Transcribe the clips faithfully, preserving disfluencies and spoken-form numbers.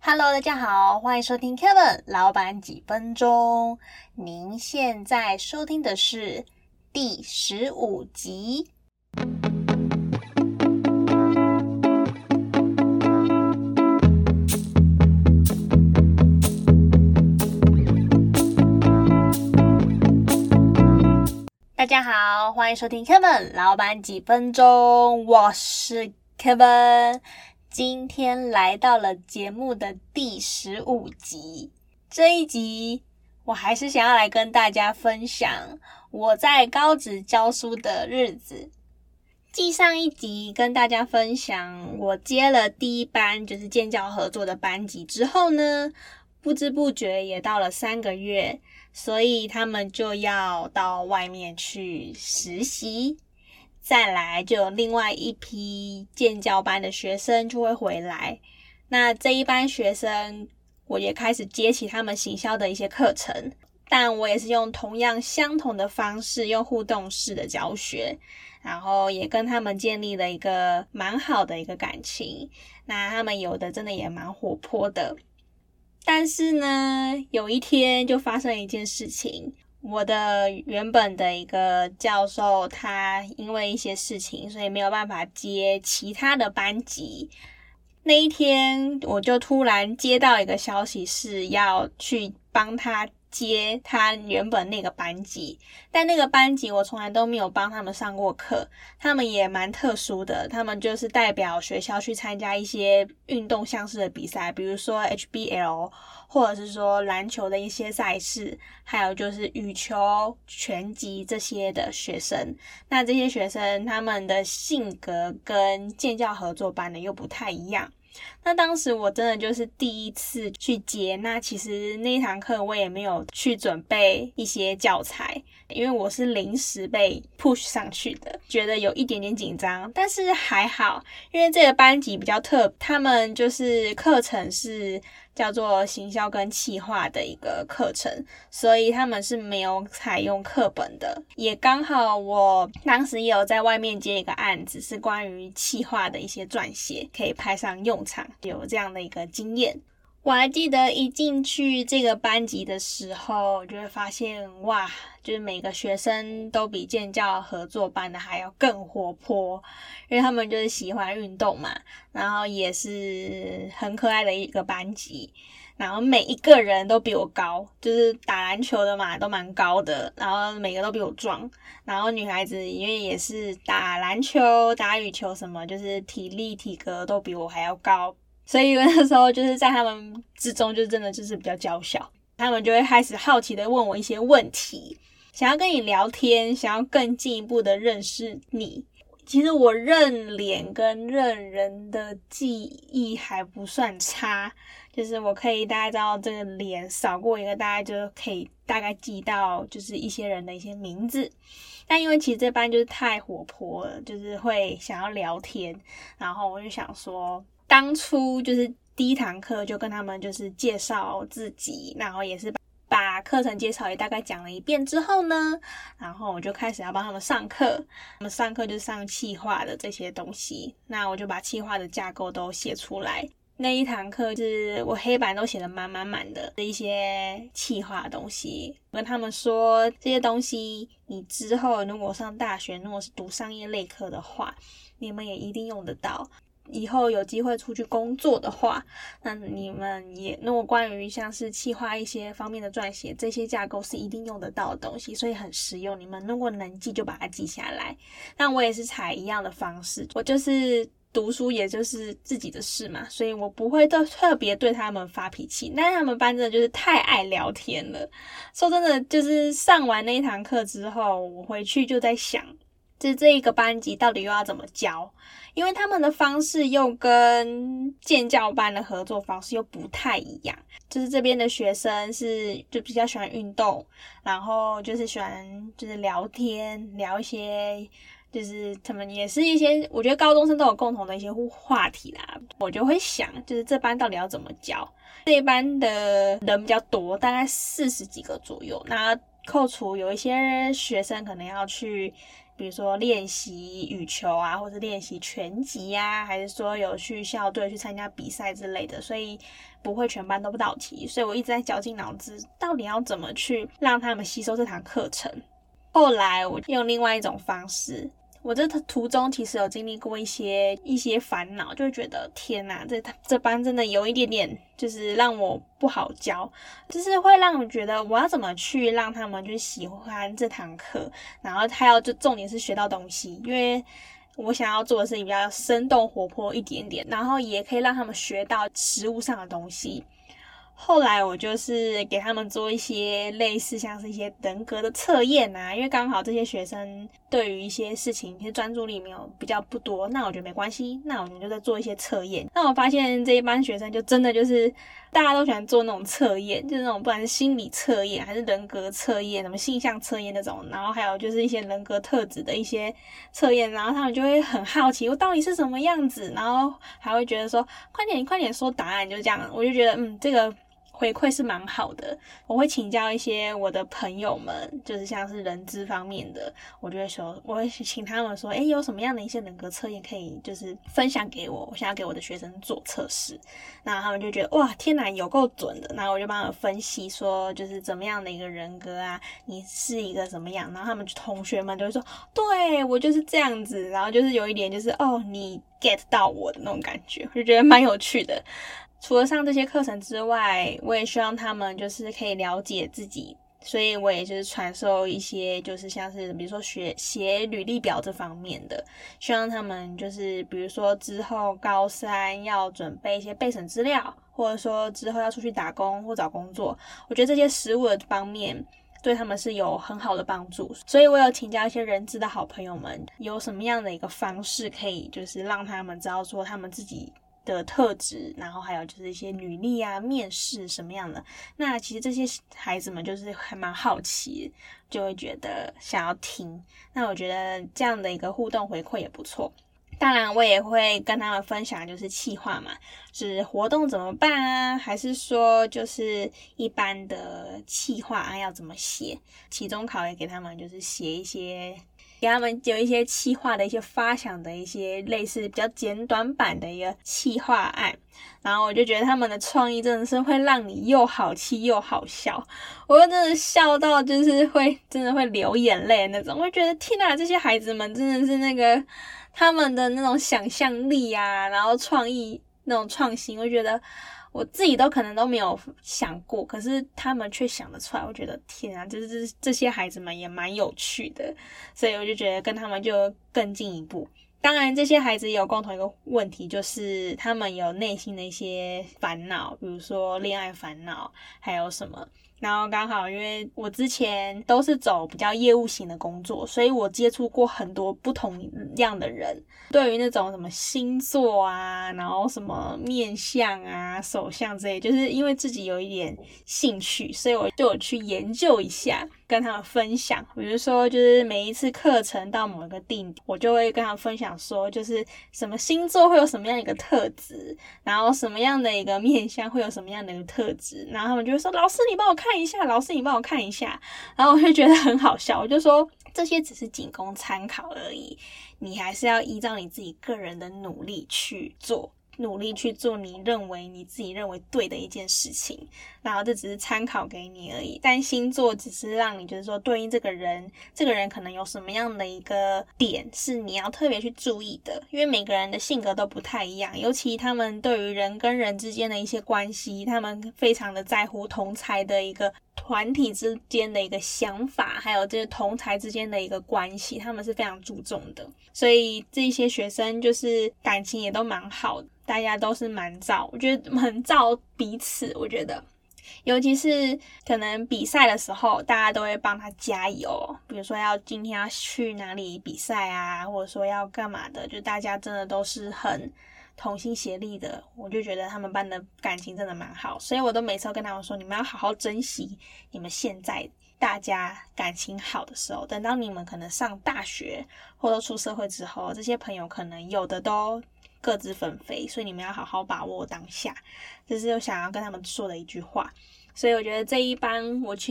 Hello， 大家好，欢迎收听 Kevin 老板几分钟。您现在收听的是第十五集。大家好，欢迎收听 Kevin 老板几分钟，我是 Kevin。今天来到了节目的第十五集，这一集我还是想要来跟大家分享我在高职教书的日子。继上一集跟大家分享我接了第一班就是建教合作的班级之后呢，不知不觉也到了三个月，所以他们就要到外面去实习。再来就有另外一批建教班的学生就会回来，那这一班学生我也开始接起他们行销的一些课程，但我也是用同样相同的方式，用互动式的教学，然后也跟他们建立了一个蛮好的一个感情。那他们有的真的也蛮活泼的，但是呢有一天就发生了一件事情，我的原本的一个教授他因为一些事情，所以没有办法接其他的班级。那一天我就突然接到一个消息，是要去帮他接他原本那个班级，但那个班级我从来都没有帮他们上过课，他们也蛮特殊的，他们就是代表学校去参加一些运动项式的比赛，比如说 H B L 或者是说篮球的一些赛事，还有就是羽球、拳击这些的学生。那这些学生他们的性格跟建教合作班的又不太一样，那当时我真的就是第一次去接，那其实那一堂课我也没有去准备一些教材，因为我是临时被 push 上去的，觉得有一点点紧张，但是还好，因为这个班级比较特，他们就是课程是叫做行销跟企划的一个课程，所以他们是没有采用课本的。也刚好我当时也有在外面接一个案子，是关于企划的一些撰写，可以派上用场，有这样的一个经验。我还记得一进去这个班级的时候，就会发现哇，就是每个学生都比建教合作班的还要更活泼，因为他们就是喜欢运动嘛，然后也是很可爱的一个班级，然后每一个人都比我高，就是打篮球的嘛，都蛮高的，然后每个都比我壮，然后女孩子因为也是打篮球、打羽球什么，就是体力体格都比我还要高，所以那时候就是在他们之中就真的就是比较娇小，他们就会开始好奇的问我一些问题，想要跟你聊天，想要更进一步的认识你。其实我认脸跟认人的记忆还不算差，就是我可以大概知道这个脸扫过一个大概就可以大概记到就是一些人的一些名字。但因为其实这班就是太活泼了，就是会想要聊天，然后我就想说当初就是第一堂课就跟他们就是介绍自己，然后也是把课程介绍也大概讲了一遍之后呢，然后我就开始要帮他们上课。他们上课就是上企划的这些东西，那我就把企划的架构都写出来。那一堂课就是我黑板都写得满满满的一些企划的东西，我跟他们说这些东西你之后如果上大学，如果是读商业类科的话，你们也一定用得到。以后有机会出去工作的话，那你们也如果关于像是企划一些方面的撰写，这些架构是一定用得到的东西，所以很实用，你们如果能记就把它记下来。那我也是采一样的方式，我就是读书也就是自己的事嘛，所以我不会特特别对他们发脾气，但是他们班真的就是太爱聊天了。说真的，就是上完那一堂课之后，我回去就在想，这这一个班级到底又要怎么教，因为他们的方式又跟建教班的合作方式又不太一样，就是这边的学生是就比较喜欢运动，然后就是喜欢就是聊天，聊一些就是他们也是一些我觉得高中生都有共同的一些话题啦。我就会想就是这班到底要怎么教。这一班的人比较多，大概四十几个左右，那扣除有一些学生可能要去比如说练习羽球啊，或者练习拳击啊，还是说有去校队去参加比赛之类的，所以不会全班都不到齐，所以我一直在绞尽脑汁，到底要怎么去让他们吸收这堂课程。后来我用另外一种方式，我这途中其实有经历过一些一些烦恼，就会觉得天哪，这这班真的有一点点就是让我不好教，就是会让我觉得我要怎么去让他们去喜欢这堂课，然后还有就重点是学到东西，因为我想要做的事情比较生动活泼一点点，然后也可以让他们学到实务上的东西。后来我就是给他们做一些类似像是一些人格的测验啊，因为刚好这些学生对于一些事情一些专注力没有比较不多，那我觉得没关系，那我们就在做一些测验。那我发现这一班学生就真的就是大家都喜欢做那种测验，就是那种不管是心理测验还是人格测验，什么性向测验那种，然后还有就是一些人格特质的一些测验，然后他们就会很好奇我到底是什么样子，然后还会觉得说快点快点说答案，就这样。我就觉得嗯这个回馈是蛮好的，我会请教一些我的朋友们，就是像是人资方面的，我就会说，我会请他们说，诶，有什么样的一些人格测验可以就是分享给我，我想要给我的学生做测试，那他们就觉得哇，天哪，有够准的，然后我就帮他们分析说，就是怎么样的一个人格啊，你是一个怎么样，然后他们同学们就会说，对我就是这样子，然后就是有一点就是哦，你 get 到我的那种感觉，我就觉得蛮有趣的。除了上这些课程之外，我也希望他们就是可以了解自己，所以我也就是传授一些就是像是比如说学写履历表这方面的，希望他们就是比如说之后高三要准备一些备审资料，或者说之后要出去打工或找工作，我觉得这些实务的方面对他们是有很好的帮助，所以我有请教一些人资的好朋友们，有什么样的一个方式可以就是让他们知道说他们自己的特质，然后还有就是一些履历啊、面试什么样的。那其实这些孩子们就是还蛮好奇，就会觉得想要听。那我觉得这样的一个互动回馈也不错。当然我也会跟他们分享就是企划嘛，是活动怎么办啊，还是说就是一般的企划啊要怎么写，期中考也给他们就是写一些给他们有一些企划的一些发想的一些类似比较简短版的一个企划案，然后我就觉得他们的创意真的是会让你又好气又好笑，我真的笑到就是会真的会流眼泪那种，我就觉得天哪，这些孩子们真的是那个他们的那种想象力啊，然后创意那种创新，我觉得我自己都可能都没有想过，可是他们却想得出来，我觉得天啊，这这这些孩子们也蛮有趣的，所以我就觉得跟他们就更进一步。当然这些孩子也有共同一个问题，就是他们有内心的一些烦恼，比如说恋爱烦恼还有什么，然后刚好因为我之前都是走比较业务型的工作，所以我接触过很多不同样的人，对于那种什么星座啊，然后什么面相啊、手相之类，就是因为自己有一点兴趣，所以我就有去研究一下，跟他们分享。比如说就是每一次课程到某一个定点，我就会跟他们分享说，就是什么星座会有什么样的一个特质，然后什么样的一个面相会有什么样的一个特质，然后他们就会说，老师你帮我看一下，老师你帮我看一下，然后我就觉得很好笑，我就说这些只是仅供参考而已，你还是要依照你自己个人的努力去做，努力去做你认为你自己认为对的一件事情，然后这只是参考给你而已，但星座只是让你就是说对应这个人，这个人可能有什么样的一个点是你要特别去注意的，因为每个人的性格都不太一样，尤其他们对于人跟人之间的一些关系，他们非常的在乎同侪的一个团体之间的一个想法，还有这个同侪之间的一个关系，他们是非常注重的，所以这些学生就是感情也都蛮好的，大家都是蛮照，我觉得很照彼此，我觉得尤其是可能比赛的时候，大家都会帮他加油，比如说要今天要去哪里比赛啊，或者说要干嘛的，就大家真的都是很同心协力的，我就觉得他们班的感情真的蛮好，所以我都每次都跟他们说，你们要好好珍惜你们现在大家感情好的时候，等到你们可能上大学或者出社会之后，这些朋友可能有的都各自纷飞，所以你们要好好把握当下，这是我想要跟他们说的一句话。所以我觉得这一班我其实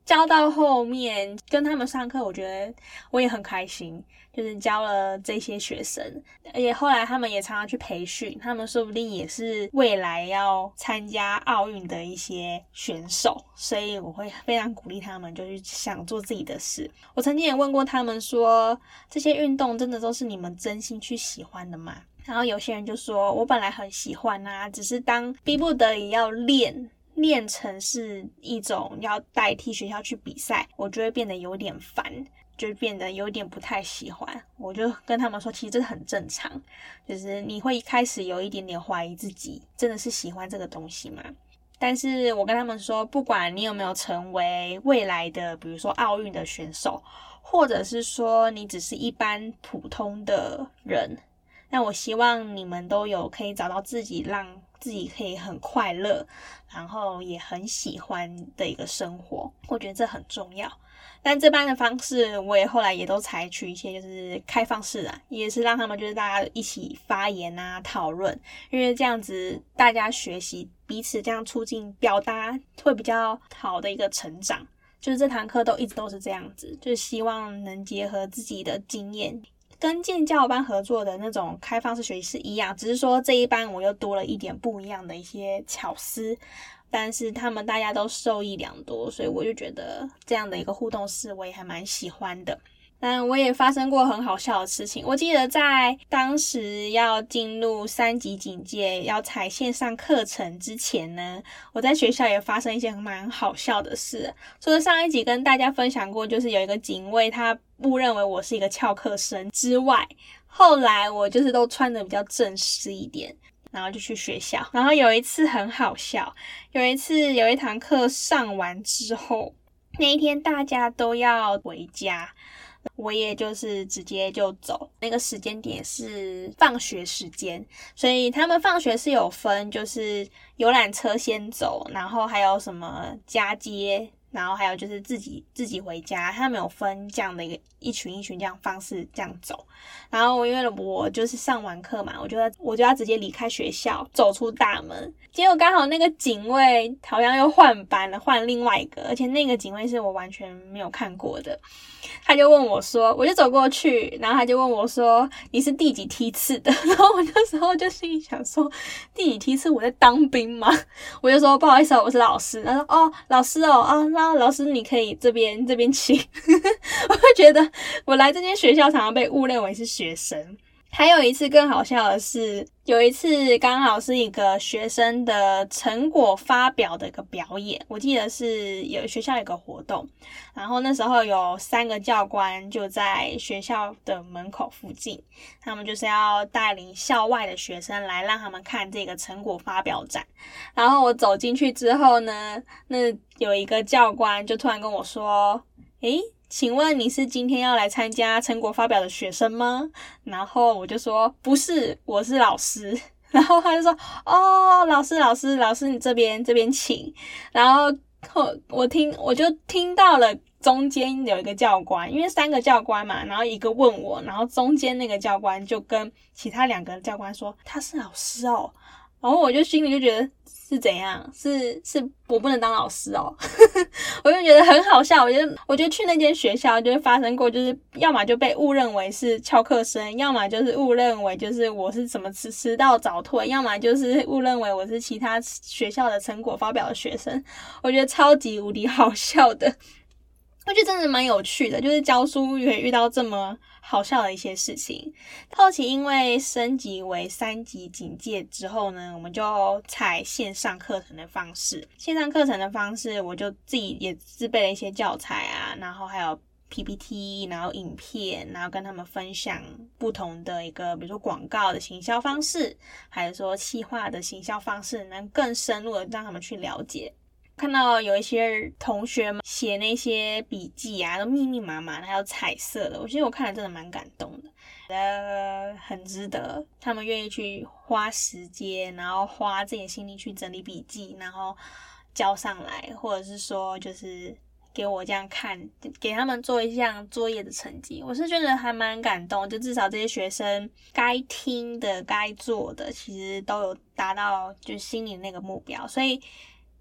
教到后面跟他们上课，我觉得我也很开心，就是教了这些学生，而且后来他们也常常去培训，他们说不定也是未来要参加奥运的一些选手，所以我会非常鼓励他们，就是想做自己的事。我曾经也问过他们说，这些运动真的都是你们真心去喜欢的吗？然后有些人就说，我本来很喜欢啊，只是当逼不得已要练练成是一种要代替学校去比赛，我就会变得有点烦，就变得有点不太喜欢。我就跟他们说，其实这很正常，就是你会一开始有一点点怀疑自己真的是喜欢这个东西吗？但是我跟他们说，不管你有没有成为未来的比如说奥运的选手，或者是说你只是一般普通的人，那我希望你们都有可以找到自己让自己可以很快乐，然后也很喜欢的一个生活，我觉得这很重要。但这般的方式我也后来也都采取一些就是开放式啊，也是让他们就是大家一起发言啊讨论，因为这样子大家学习彼此这样促进表达会比较好的一个成长。就是这堂课都一直都是这样子，就是希望能结合自己的经验，跟建教班合作的那种开放式学习是一样，只是说这一班我又多了一点不一样的一些巧思，但是他们大家都受益良多，所以我就觉得这样的一个互动式我也还蛮喜欢的。但我也发生过很好笑的事情，我记得在当时要进入三级警戒要采线上课程之前呢，我在学校也发生一些蛮好笑的事。除了上一集跟大家分享过就是有一个警卫他误认为我是一个翘课生之外，后来我就是都穿得比较正式一点，然后就去学校。然后有一次很好笑，有一次有一堂课上完之后，那一天大家都要回家，我也就是直接就走，那个时间点是放学时间，所以他们放学是有分，就是游览车先走，然后还有什么家接，然后还有就是自己自己回家，他们有分这样的一个一群一群这样方式这样走。然后因为我就是上完课嘛，我就要我就要直接离开学校，走出大门，结果刚好那个警卫好像又换班了，换另外一个，而且那个警卫是我完全没有看过的。他就问我说，我就走过去，然后他就问我说，你是第几梯次的？然后我那时候就心里想说，第几梯次我在当兵吗？我就说不好意思哦，我是老师。他说哦，老师哦，啊，那老师你可以这边这边请。我会觉得我来这间学校常常被误认为是学生。还有一次更好笑的是，有一次刚好是一个学生的成果发表的一个表演，我记得是有学校有个活动，然后那时候有三个教官就在学校的门口附近，他们就是要带领校外的学生来让他们看这个成果发表展。然后我走进去之后呢，那有一个教官就突然跟我说，诶，请问你是今天要来参加成果发表的学生吗？然后我就说不是，我是老师。然后他就说哦，老师老师老师你这边这边请。然后我听我就听到了中间有一个教官，因为三个教官嘛，然后一个问我，然后中间那个教官就跟其他两个教官说他是老师哦。然后我就心里就觉得是怎样，是是我不能当老师哦。我就觉得很好笑。我觉得我觉得去那间学校就会发生过，就是要么就被误认为是翘课生，要么就是误认为就是我是什么迟迟到早退，要么就是误认为我是其他学校的成果发表的学生。我觉得超级无敌好笑的，我觉得真的蛮有趣的，就是教书也遇到这么好笑的一些事情。后期因为升级为三级警戒之后呢，我们就采线上课程的方式。线上课程的方式，我就自己也自备了一些教材啊，然后还有 P P T， 然后影片，然后跟他们分享不同的一个，比如说广告的行销方式，还是说企划的行销方式，能更深入的让他们去了解。看到有一些同学们写那些笔记啊，都密密麻麻的，还有彩色的，我觉得我看了真的蛮感动的，觉得很值得。他们愿意去花时间，然后花自己的心力去整理笔记，然后交上来，或者是说就是给我这样看，给他们做一项作业的成绩，我是觉得还蛮感动。就至少这些学生该听的、该做的，其实都有达到就心里那个目标，所以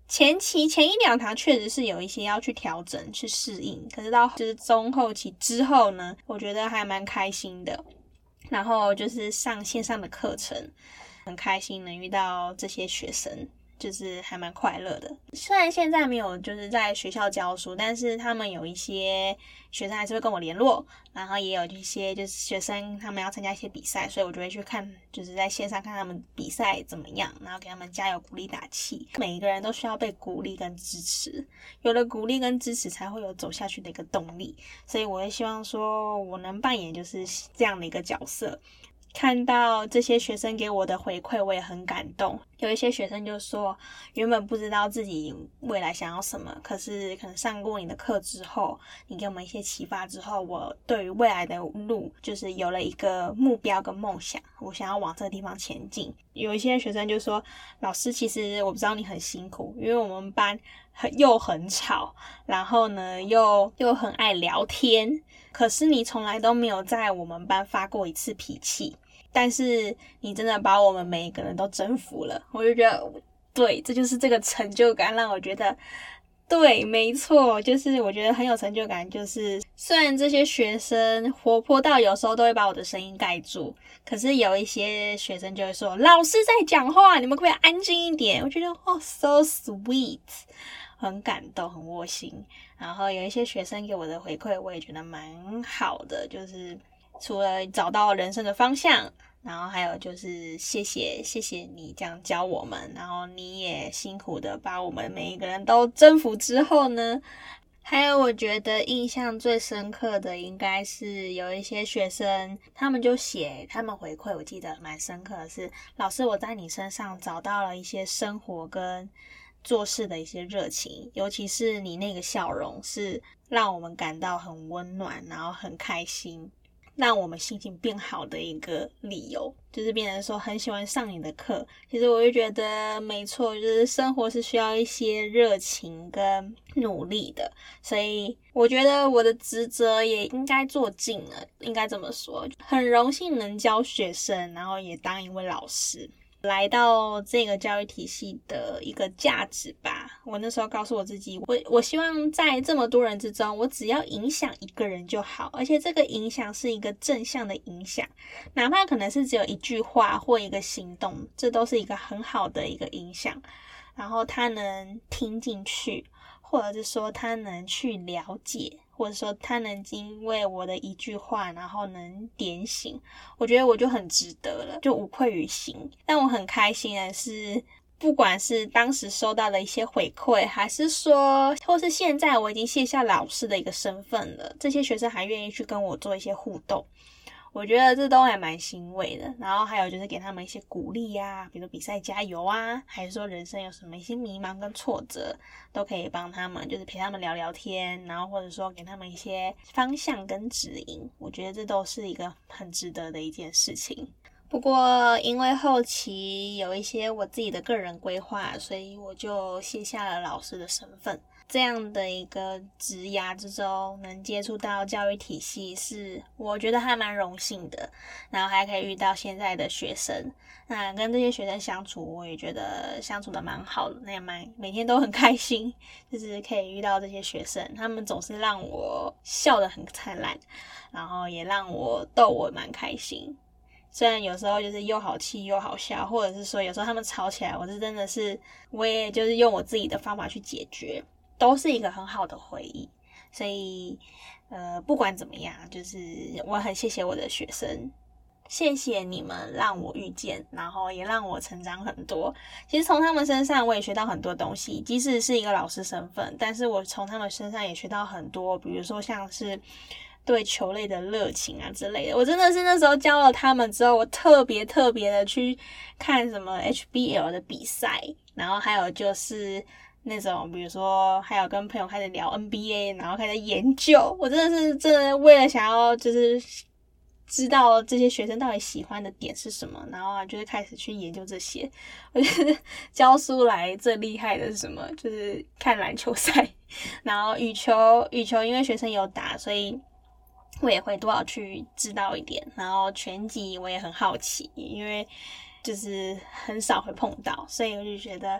前期前一两堂确实是有一些要去调整去适应，可是到就是中后期之后呢，我觉得还蛮开心的。然后就是上线上的课程，很开心能遇到这些学生，就是还蛮快乐的。虽然现在没有就是在学校教书，但是他们有一些学生还是会跟我联络，然后也有一些就是学生他们要参加一些比赛，所以我就会去看，就是在线上看他们比赛怎么样，然后给他们加油鼓励打气。每一个人都需要被鼓励跟支持，有了鼓励跟支持才会有走下去的一个动力，所以我也希望说我能扮演就是这样的一个角色。看到这些学生给我的回馈，我也很感动。有一些学生就说，原本不知道自己未来想要什么，可是可能上过你的课之后，你给我们一些启发之后，我对于未来的路就是有了一个目标跟梦想，我想要往这个地方前进。有一些学生就说，老师其实我不知道你很辛苦，因为我们班很又很吵，然后呢又又很爱聊天，可是你从来都没有在我们班发过一次脾气，但是你真的把我们每一个人都征服了。我就觉得对，这就是这个成就感让我觉得对，没错，就是我觉得很有成就感。就是虽然这些学生活泼到有时候都会把我的声音盖住，可是有一些学生就会说，老师在讲话，你们可不可以安静一点？我觉得哦 so sweet， 很感动，很窝心。然后有一些学生给我的回馈我也觉得蛮好的，就是除了找到人生的方向，然后还有就是谢谢谢谢你这样教我们，然后你也辛苦的把我们每一个人都征服之后呢，还有我觉得印象最深刻的应该是有一些学生他们就写他们回馈，我记得蛮深刻的是，老师我在你身上找到了一些生活跟做事的一些热情，尤其是你那个笑容是让我们感到很温暖，然后很开心，让我们心情变好的一个理由，就是变成说很喜欢上你的课。其实我就觉得没错，就是生活是需要一些热情跟努力的，所以我觉得我的职责也应该做尽了，应该这么说，很荣幸能教学生，然后也当一位老师。来到这个教育体系的一个价值吧，我那时候告诉我自己，我我希望在这么多人之中，我只要影响一个人就好，而且这个影响是一个正向的影响，哪怕可能是只有一句话或一个行动，这都是一个很好的一个影响。然后他能听进去，或者是说他能去了解，或者说他能因为我的一句话然后能点醒，我觉得我就很值得了，就无愧于心。但我很开心的是，不管是当时收到的一些回馈，还是说或是现在我已经卸下老师的一个身份了，这些学生还愿意去跟我做一些互动，我觉得这都还蛮欣慰的。然后还有就是给他们一些鼓励啊，比如比赛加油啊，还是说人生有什么一些迷茫跟挫折，都可以帮他们，就是陪他们聊聊天，然后或者说给他们一些方向跟指引，我觉得这都是一个很值得的一件事情。不过因为后期有一些我自己的个人规划，所以我就卸下了老师的身份。这样的一个职涯之中能接触到教育体系，是我觉得还蛮荣幸的，然后还可以遇到现在的学生，那跟这些学生相处我也觉得相处的蛮好的，那也蛮每天都很开心，就是可以遇到这些学生，他们总是让我笑得很灿烂，然后也让我逗我蛮开心。虽然有时候就是又好气又好笑，或者是说有时候他们吵起来，我是真的是我也就是用我自己的方法去解决，都是一个很好的回忆。所以呃，不管怎么样，就是我很谢谢我的学生，谢谢你们让我遇见，然后也让我成长很多。其实从他们身上我也学到很多东西，即使是一个老师身份，但是我从他们身上也学到很多，比如说像是对球类的热情啊之类的。我真的是那时候教了他们之后，我特别特别的去看什么 H B L 的比赛，然后还有就是那种比如说还有跟朋友开始聊 N B A， 然后开始研究。我真的是真的为了想要就是知道这些学生到底喜欢的点是什么，然后就是开始去研究这些。我觉得教书来最厉害的是什么？就是看篮球赛，然后羽球羽球因为学生有打，所以我也会多少去知道一点，然后拳击我也很好奇，因为就是很少会碰到，所以我就觉得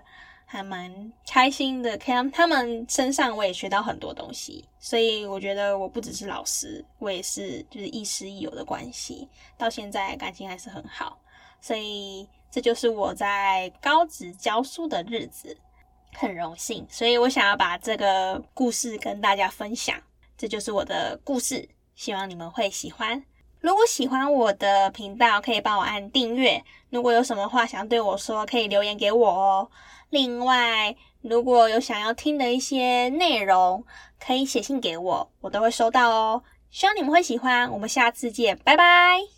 还蛮开心的，看他们身上我也学到很多东西，所以我觉得我不只是老师，我也是就是亦师亦友的关系，到现在感情还是很好，所以这就是我在高职教书的日子，很荣幸，所以我想要把这个故事跟大家分享，这就是我的故事，希望你们会喜欢。如果喜欢我的频道，可以帮我按订阅，如果有什么话想对我说，可以留言给我哦。另外，如果有想要听的一些内容，可以写信给我，我都会收到哦。希望你们会喜欢，我们下次见，拜拜。